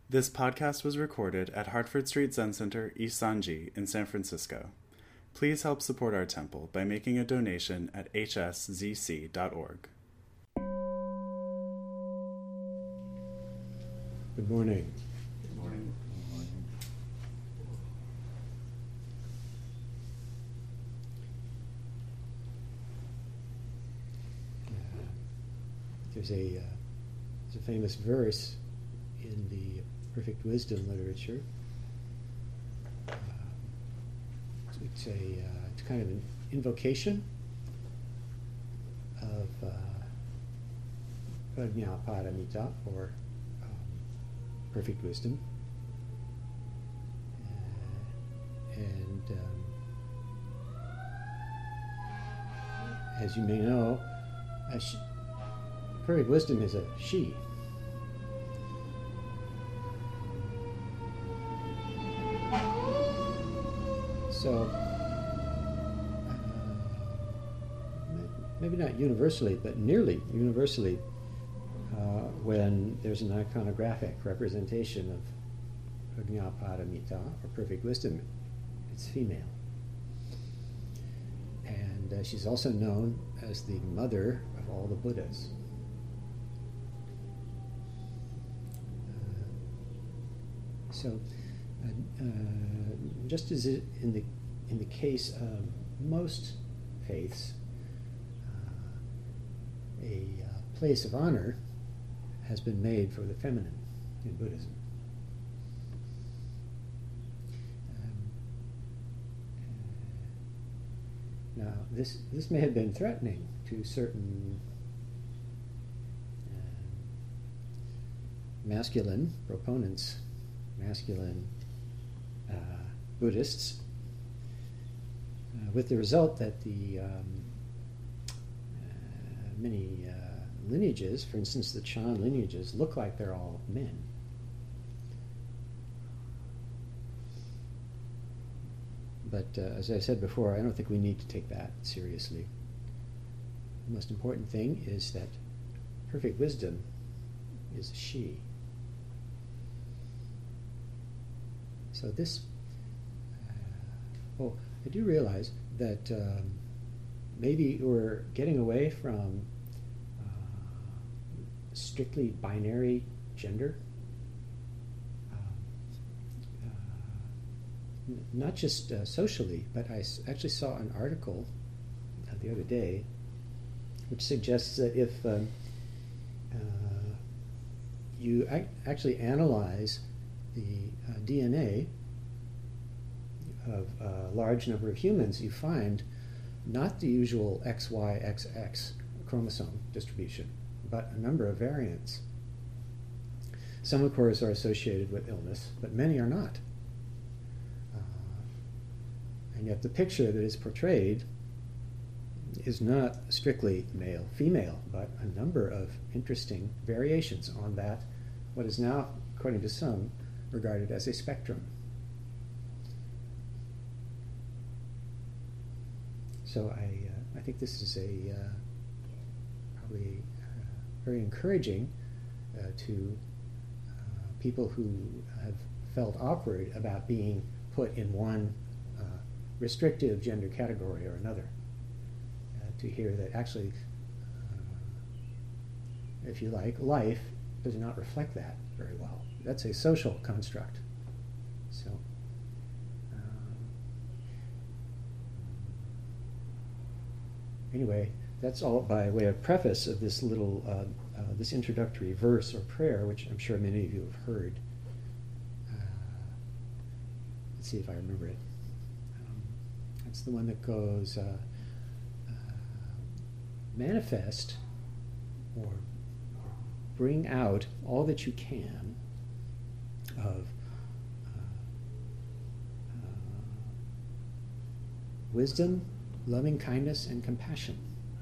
This podcast was recorded at Hartford Street Zen Center, East Sanji in San Francisco. Please help support our temple by making a donation at hszc.org. Good morning. Good morning. There's a famous verse in the Perfect Wisdom literature. It's kind of an invocation of Prajnaparamita, or perfect wisdom. As you may know, perfect wisdom is a she. So, maybe not universally, but nearly universally, when there's an iconographic representation of Prajnaparamita, or perfect wisdom, it's female. And she's also known as the mother of all the Buddhas. Just as in the case of most faiths, a place of honor has been made for the feminine in Buddhism. Now, this may have been threatening to certain masculine proponents, masculine Buddhists, with the result that the many lineages, for instance the Chan lineages, look like they're all men. But as I said before, I don't think we need to take that seriously. The most important thing is that perfect wisdom is a she. So this, I do realize that maybe we're getting away from strictly binary gender. Not just socially, but I actually saw an article the other day which suggests that if you actually analyze the DNA of a large number of humans, you find not the usual XYXX chromosome distribution, but a number of variants. Some, of course, are associated with illness, but many are not. And yet the picture that is portrayed is not strictly male-female, but a number of interesting variations on that, what is now, according to some, regarded as a spectrum. So I think this is probably very encouraging to people who have felt awkward about being put in one restrictive gender category or another, to hear that actually, if you like, life does not reflect that very well. That's a social construct. So, anyway, that's all by way of preface of this little, this introductory verse or prayer, which I'm sure many of you have heard. Let's see if I remember it. It's the one that goes, manifest or bring out all that you can of wisdom, loving kindness, and compassion.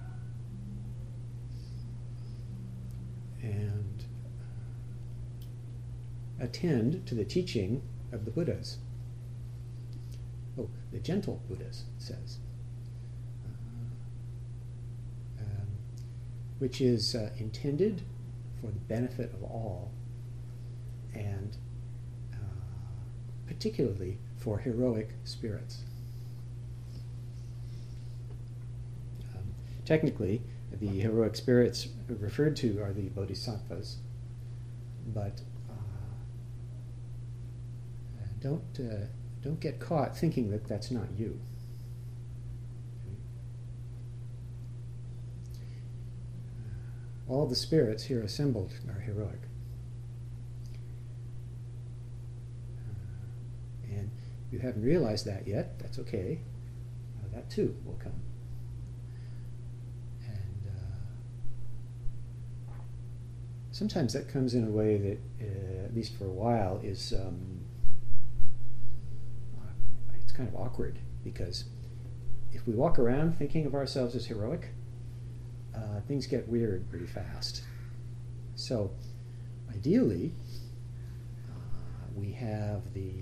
And attend to the teaching of the Buddhas. The gentle Buddhas, it says, which is intended for the benefit of all and particularly for heroic spirits. Technically, the heroic spirits referred to are the bodhisattvas, but don't get caught thinking that that's not you. All the spirits here assembled are heroic. And if you haven't realized that yet, that's okay. That too will come. And sometimes that comes in a way that, at least for a while, is it's kind of awkward, because if we walk around thinking of ourselves as heroic, things get weird pretty fast. So, ideally, we have the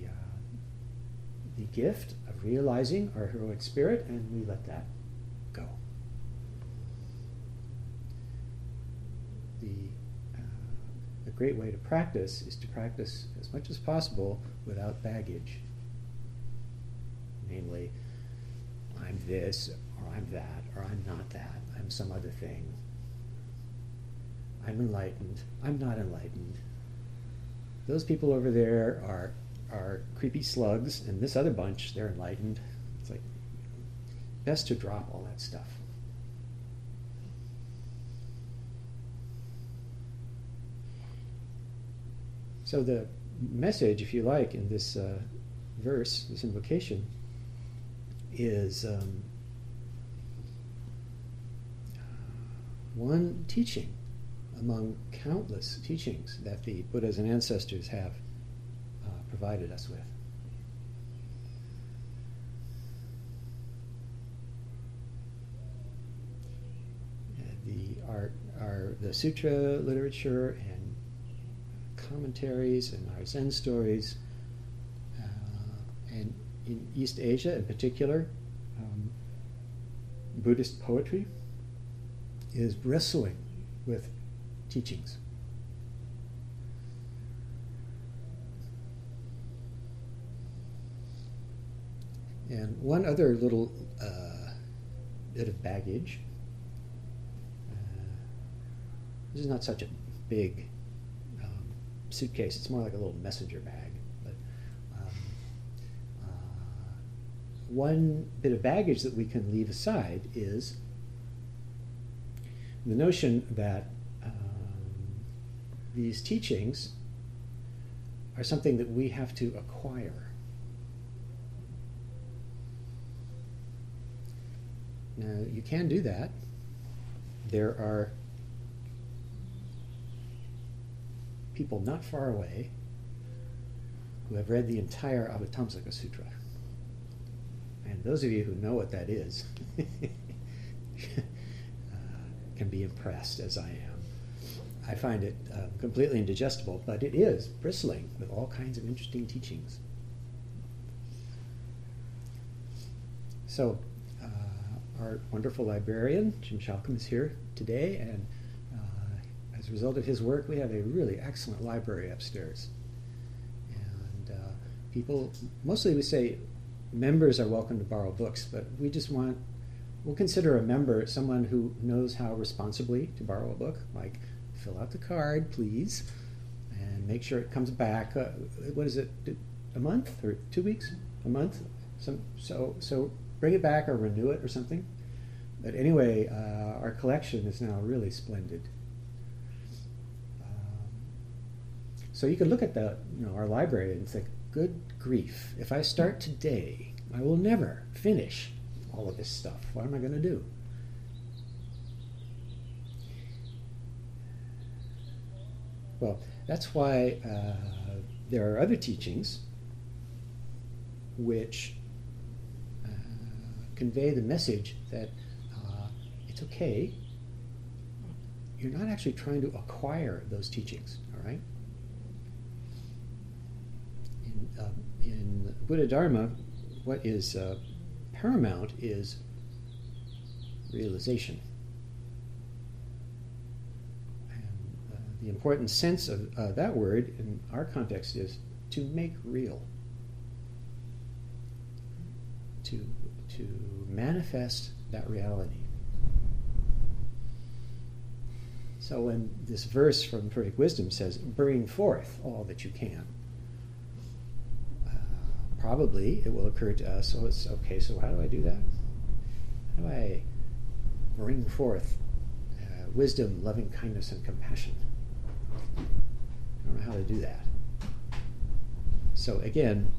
gift of realizing our heroic spirit, and we let that go. The great way to practice is to practice as much as possible without baggage. Namely, I'm this, or I'm that, or I'm not that. I'm some other thing. I'm enlightened. I'm not enlightened. Those people over there are creepy slugs, and this other bunch, they're enlightened. It's like, best to drop all that stuff. So the message, if you like, in this verse, this invocation, is one teaching among countless teachings that the Buddhas and ancestors have provided us with. The sutra literature and commentaries and our Zen stories, and in East Asia in particular, Buddhist poetry is bristling with teachings. And one other little bit of baggage. This is not such a big suitcase. It's more like a little messenger bag. But one bit of baggage that we can leave aside is the notion that these teachings are something that we have to acquire. Now, you can do that. There are people not far away who have read the entire Avatamsaka Sutra. And those of you who know what that is can be impressed, as I am. I find it completely indigestible, but it is bristling with all kinds of interesting teachings. So, our wonderful librarian, Jim Shalcombe, is here today, and as a result of his work, we have a really excellent library upstairs. And people, mostly we say members are welcome to borrow books, but we'll consider a member someone who knows how responsibly to borrow a book, like fill out the card, please, and make sure it comes back. What is it, a month or 2 weeks? A month? So bring it back or renew it or something. But anyway, our collection is now really splendid. So you could look at our library and think, good grief, if I start today, I will never finish all of this stuff. What am I going to do? Well, that's why there are other teachings which convey the message that it's okay. You're not actually trying to acquire those teachings, all right? In Buddha Dharma, what is paramount is realization. And the important sense of that word in our context is to make real. to manifest that reality. So when this verse from Perfect Wisdom says, bring forth all that you can, probably it will occur to us, oh, it's okay, so how do I do that? How do I bring forth wisdom, loving kindness, and compassion? I don't know how to do that. So again,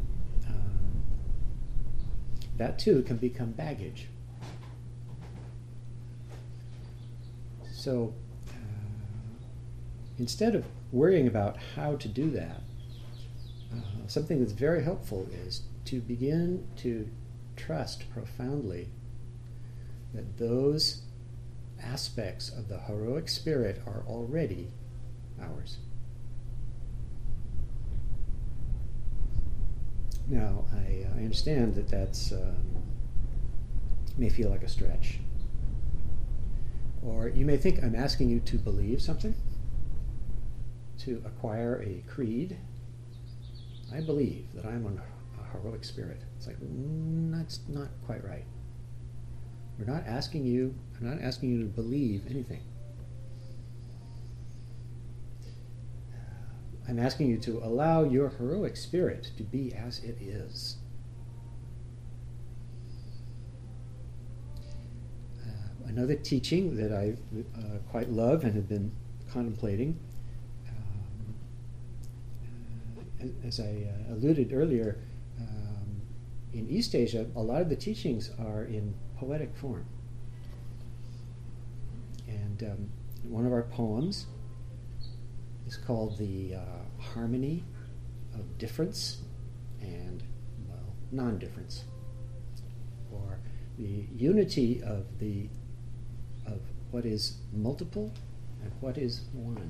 that too can become baggage. So instead of worrying about how to do that, something that's very helpful is to begin to trust profoundly that those aspects of the heroic spirit are already ours. Now, I understand that that's may feel like a stretch. Or you may think I'm asking you to believe something, to acquire a creed. I believe that I'm a heroic spirit. It's like, that's not quite right. I'm not asking you to believe anything. I'm asking you to allow your heroic spirit to be as it is. Another teaching that I quite love and have been contemplating, as I alluded earlier, in East Asia, a lot of the teachings are in poetic form. And one of our poems is called the Harmony of Difference and, well, non-difference, or the unity of what is multiple and what is one.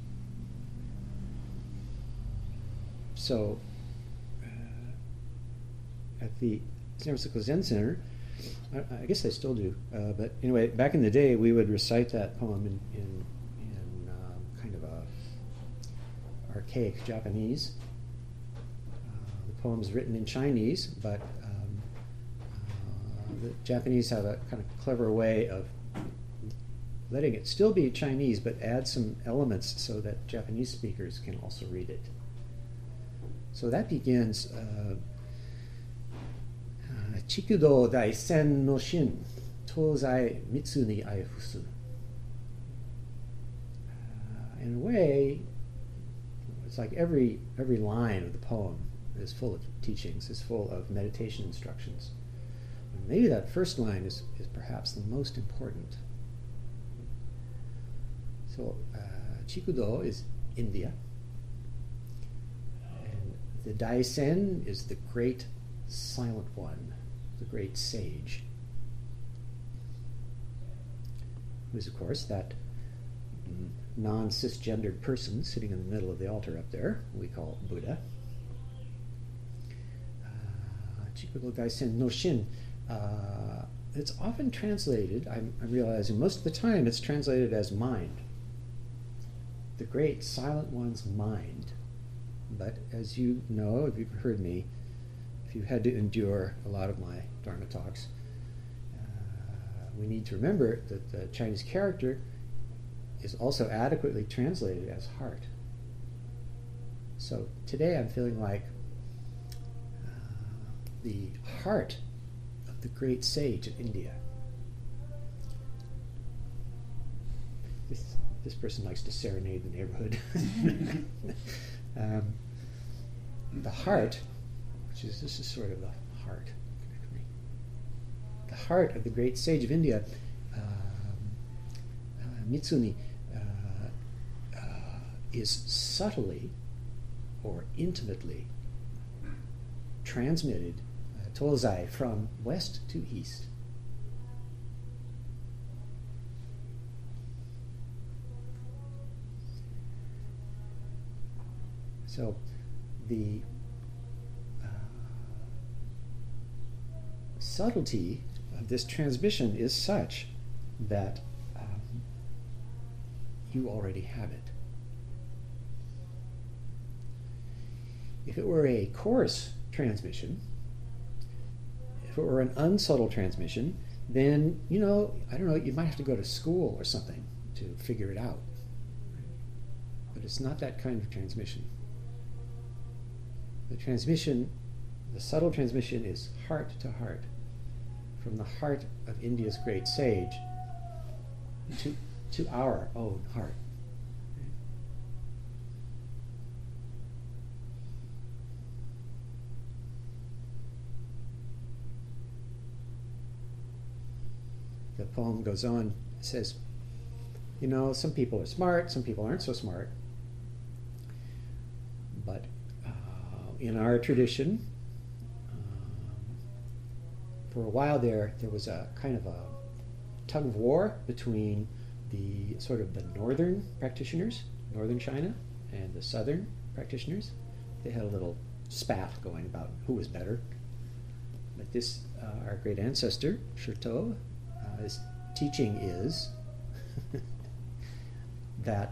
So, at the San Francisco Zen Center, I guess I still do, but anyway, back in the day, we would recite that poem in kind of a archaic Japanese. The poem's written in Chinese, but the Japanese have a kind of clever way of letting it still be Chinese, but add some elements so that Japanese speakers can also read it. So that begins, Chikudo Daisen no Shin, Tozai Mitsu ni Aifusu. In a way, it's like every line of the poem is full of teachings, is full of meditation instructions. And maybe that first line is perhaps the most important. So, Chikudo is India. And the Daisen is the great silent one, the great sage, who is, of course, that non-cisgendered person sitting in the middle of the altar up there, we call Buddha. Chikudo Daisen no Shin. It's often translated, I'm realizing most of the time it's translated as mind. The great silent one's mind. But as you know, if you've heard me, if you've had to endure a lot of my Dharma talks, we need to remember that the Chinese character is also adequately translated as heart. So today I'm feeling like the heart of the great sage of India. This person likes to serenade the neighborhood. The heart, this is sort of the heart. The heart of the great sage of India, Mitsuni, is subtly or intimately transmitted, Tozai, from west to east. So the subtlety of this transmission is such that you already have it. If it were a coarse transmission, If it were an unsubtle transmission, then, I don't know, you might have to go to school or something to figure it out. But it's not that kind of transmission. The subtle transmission is heart to heart, from the heart of India's great sage to our own heart. The poem goes on, it says, some people are smart, some people aren't so smart. But in our tradition, for a while there was a kind of a tug of war between the northern practitioners, northern China, and the southern practitioners. They had a little spat going about who was better. But this, our great ancestor, Sherto, his teaching is that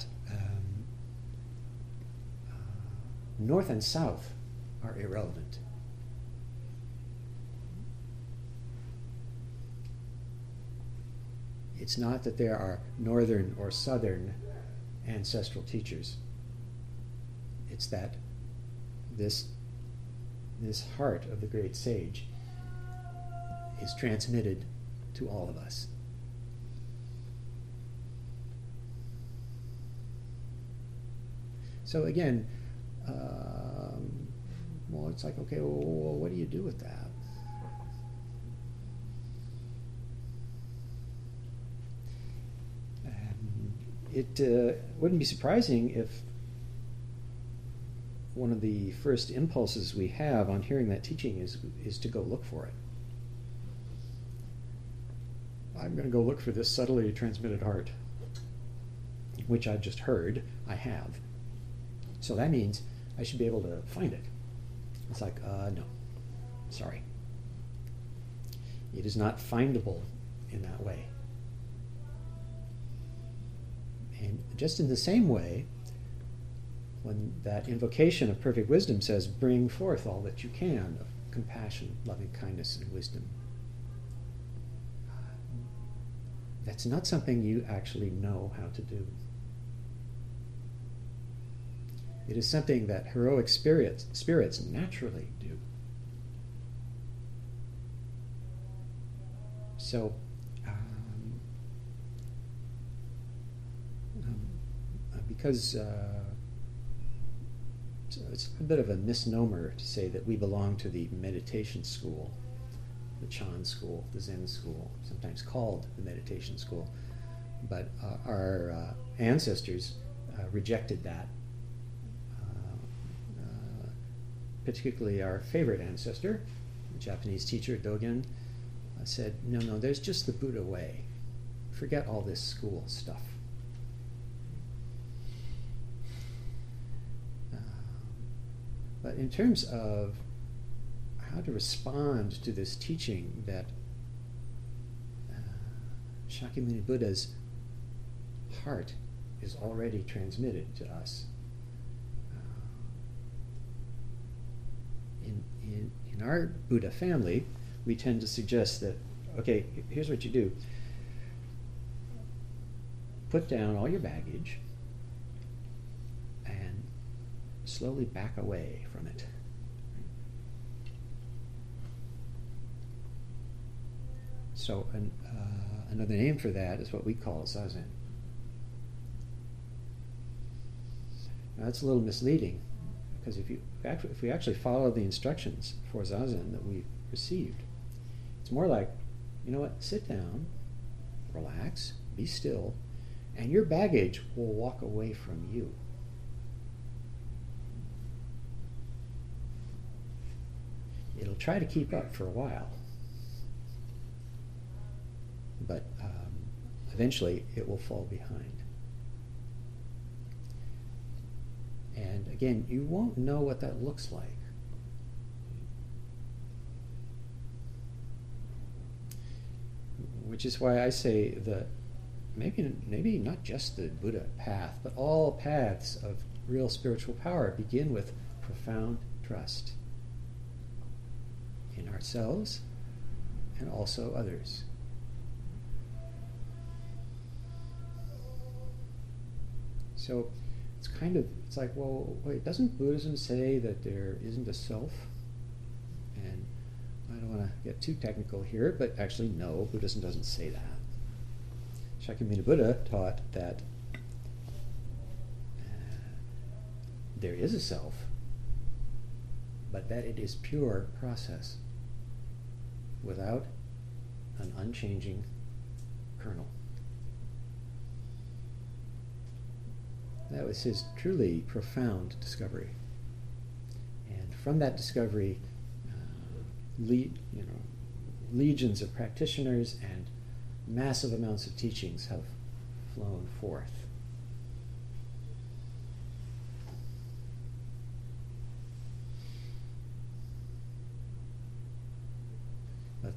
north and south are irrelevant. It's not that there are northern or southern ancestral teachers. It's that this heart of the great sage is transmitted to all of us. So again, it's like, okay, well, what do you do with that? It wouldn't be surprising if one of the first impulses we have on hearing that teaching is to go look for it. I'm going to go look for this subtly transmitted heart, which I've just heard I have. So that means I should be able to find it. It's like, no, sorry. It is not findable in that way. And just in the same way, when that invocation of perfect wisdom says, bring forth all that you can of compassion, loving kindness, and wisdom, that's not something you actually know how to do. It is something that heroic spirits naturally do. So, because it's a bit of a misnomer to say that we belong to the meditation school, the Chan school, the Zen school, sometimes called the meditation school. But our ancestors rejected that. Particularly our favorite ancestor, the Japanese teacher Dogen, said, no, there's just the Buddha way. Forget all this school stuff. But in terms of how to respond to this teaching that Shakyamuni Buddha's heart is already transmitted to us, in our Buddha family, we tend to suggest that, okay, here's what you do. Put down all your baggage and slowly back away from it. So another name for that is what we call zazen. Now that's a little misleading, because if we actually follow the instructions for zazen that we've received, it's more like, sit down, relax, be still, and your baggage will walk away from you. It'll try to keep up for a while, but eventually it will fall behind. And again, you won't know what that looks like. Which is why I say that maybe not just the Buddha path, but all paths of real spiritual power begin with profound trust in ourselves and also others. So it's like, well, wait, doesn't Buddhism say that there isn't a self? And I don't want to get too technical here, but actually, no, Buddhism doesn't say that. Shakyamuni Buddha taught that there is a self, but that it is pure process without an unchanging kernel. That was his truly profound discovery. And from that discovery, legions of practitioners and massive amounts of teachings have flown forth. But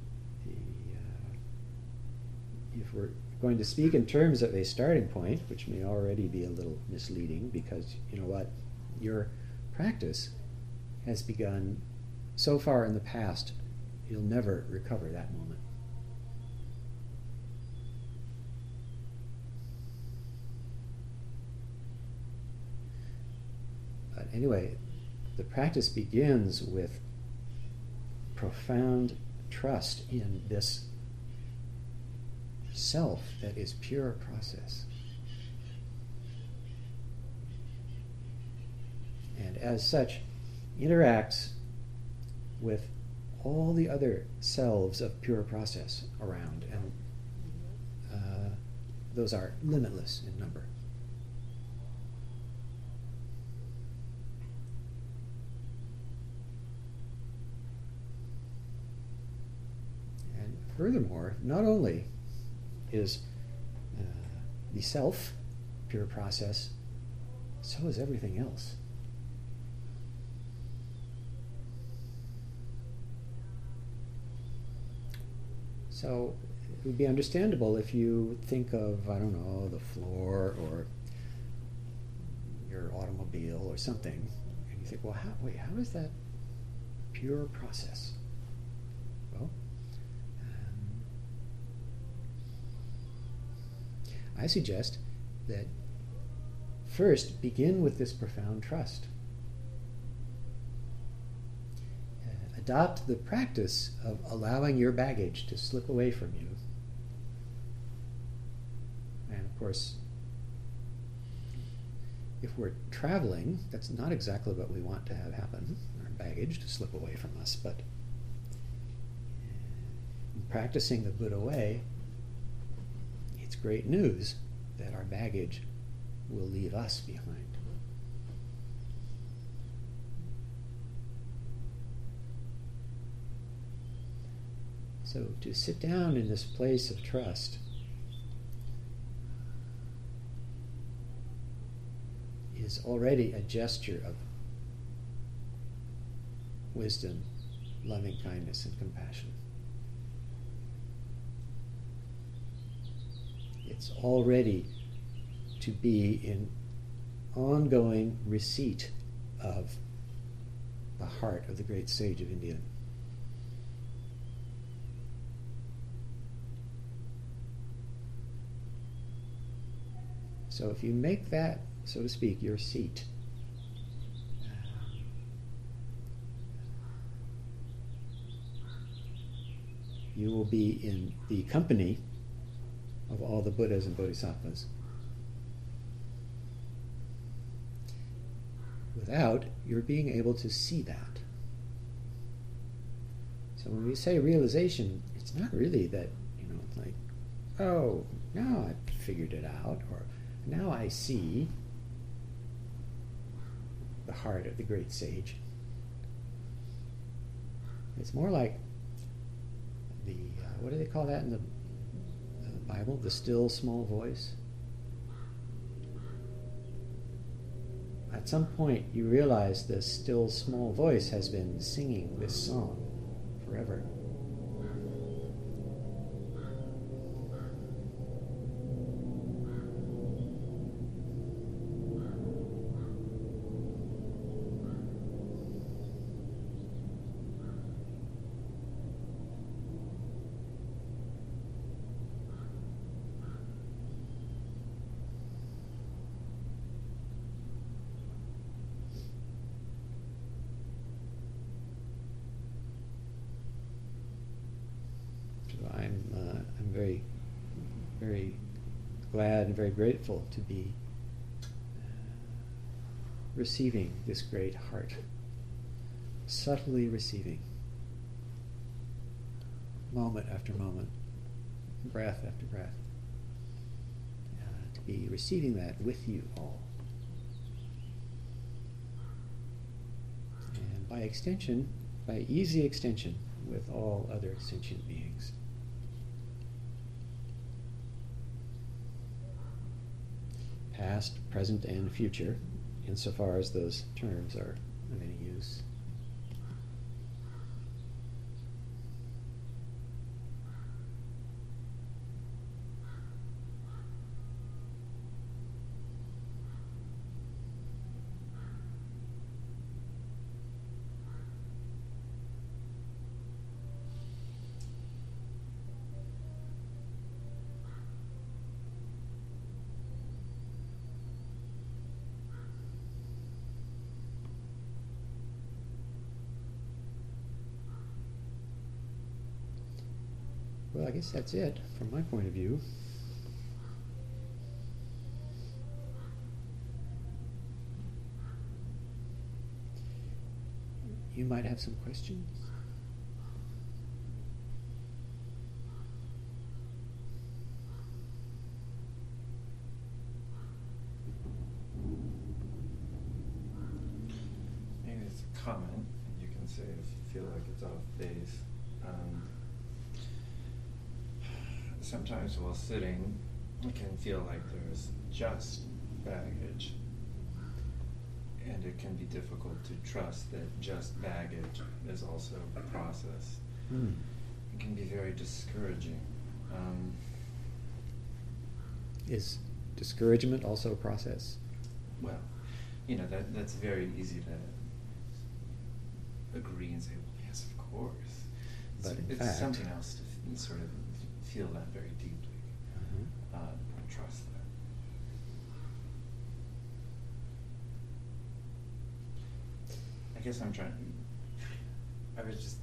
if we're going to speak in terms of a starting point, which may already be a little misleading, because you know what, your practice has begun so far in the past, you'll never recover that moment. But anyway, the practice begins with profound trust in this self that is pure process. And as such, interacts with all the other selves of pure process around, and those are limitless in number. And furthermore, not only is the self pure process, so is everything else. So it would be understandable if you think of, I don't know, the floor or your automobile or something, and you think, well, how is that pure process? Well, I suggest that first begin with this profound trust. Adopt the practice of allowing your baggage to slip away from you. And of course, if we're traveling, that's not exactly what we want to have happen, our baggage to slip away from us, but in practicing the Buddha way, it's great news that our baggage will leave us behind. So to sit down in this place of trust is already a gesture of wisdom, loving kindness, and compassion. It's already to be in ongoing receipt of the heart of the great sage of India. So if you make that, so to speak, your seat, you will be in the company of all the Buddhas and Bodhisattvas without your being able to see that. So when we say realization, it's not really that, it's like, oh, now I've figured it out, or now I see the heart of the great sage. It's more like the, what do they call that in the Bible? The still small voice. At some point you realize this still small voice has been singing this song forever. glad and very grateful to be receiving this great heart, subtly receiving, moment after moment, breath after breath, to be receiving that with you all. And by extension, by easy extension, with all other sentient beings. Past, present, and future, insofar as those terms are of any use. Well, I guess that's it from my point of view. You might have some questions. Maybe it's a comment, and you can say if you feel like it's off base. Sometimes while sitting, it can feel like there's just baggage. And it can be difficult to trust that just baggage is also a process. It can be very discouraging. Is discouragement also a process? Well, that's very easy to agree and say, well, yes, of course. But in it's fact, something else to sort of feel that very deeply. Trust that. I guess I was just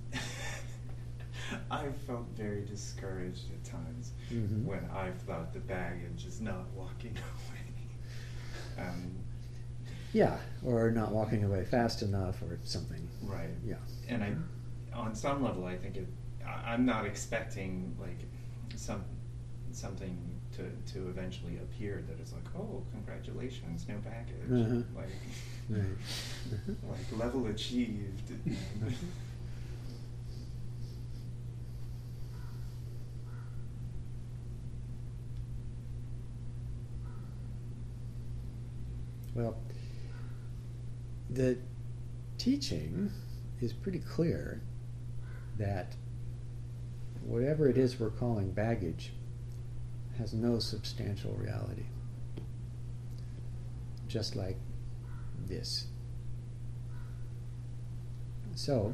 I felt very discouraged at times when I thought the baggage is not walking away. Yeah, or not walking away fast enough or something. Right. Yeah. And on some level, I think I'm not expecting like something to eventually appear that is like, oh, congratulations, no baggage, like Right. like level achieved. Well, the teaching is pretty clear that whatever it is we're calling baggage has no substantial reality. Just like this. So,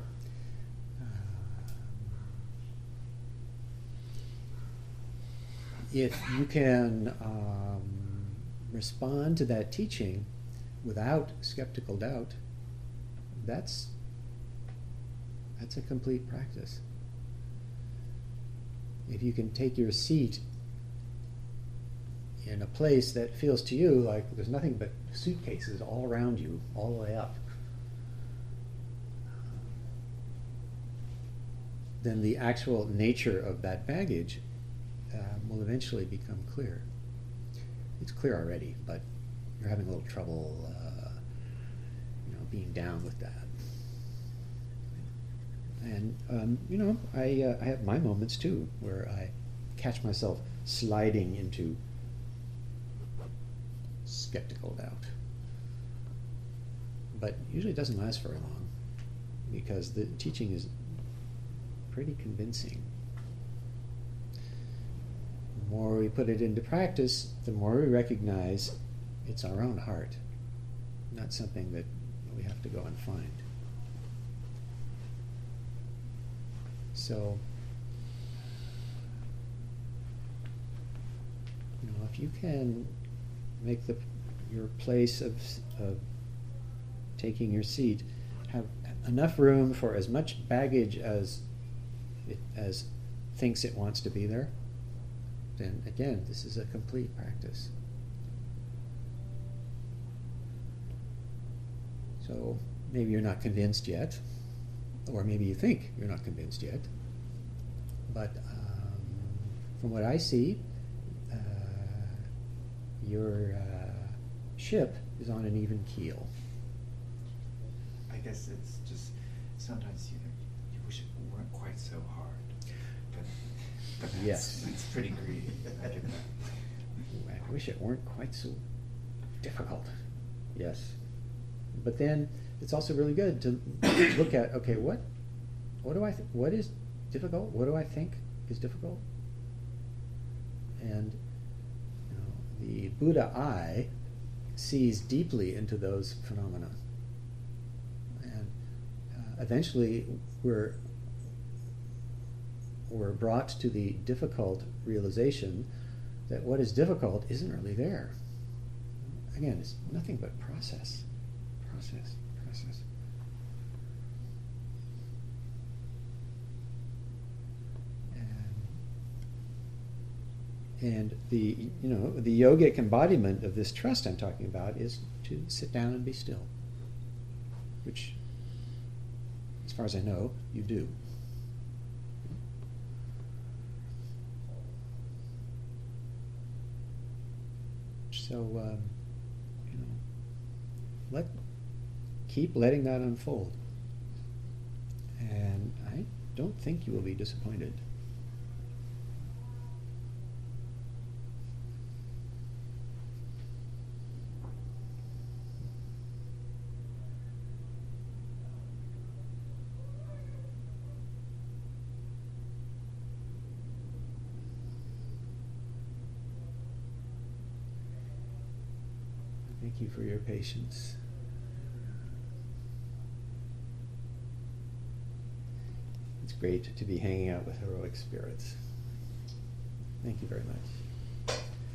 if you can respond to that teaching without skeptical doubt, that's a complete practice. If you can take your seat in a place that feels to you like there's nothing but suitcases all around you, all the way up, then the actual nature of that baggage will eventually become clear. It's clear already, but you're having a little trouble being down with that. And I have my moments too where I catch myself sliding into skeptical doubt. But usually it doesn't last very long because the teaching is pretty convincing. The more we put it into practice, the more we recognize it's our own heart, not something that we have to go and find. So, if you can make your place of taking your seat have enough room for as much baggage as it thinks it wants to be there, then again, this is a complete practice. So maybe you're not convinced yet, or maybe you think you're not convinced yet, but from what I see, your ship is on an even keel. I guess it's just sometimes you wish it weren't quite so hard. But Yes. it's pretty greedy. I get that. I wish it weren't quite so difficult. Yes. But then it's also really good to look at, okay, what do I what is difficult? What do I think is difficult? And the Buddha eye sees deeply into those phenomena. And eventually we're brought to the difficult realization that what is difficult isn't really there. Again, it's nothing but process. Process. And the yogic embodiment of this trust I'm talking about is to sit down and be still, which, as far as I know, you do. So, keep letting that unfold, and I don't think you will be disappointed. Thank you for your patience. It's great to be hanging out with heroic spirits. Thank you very much.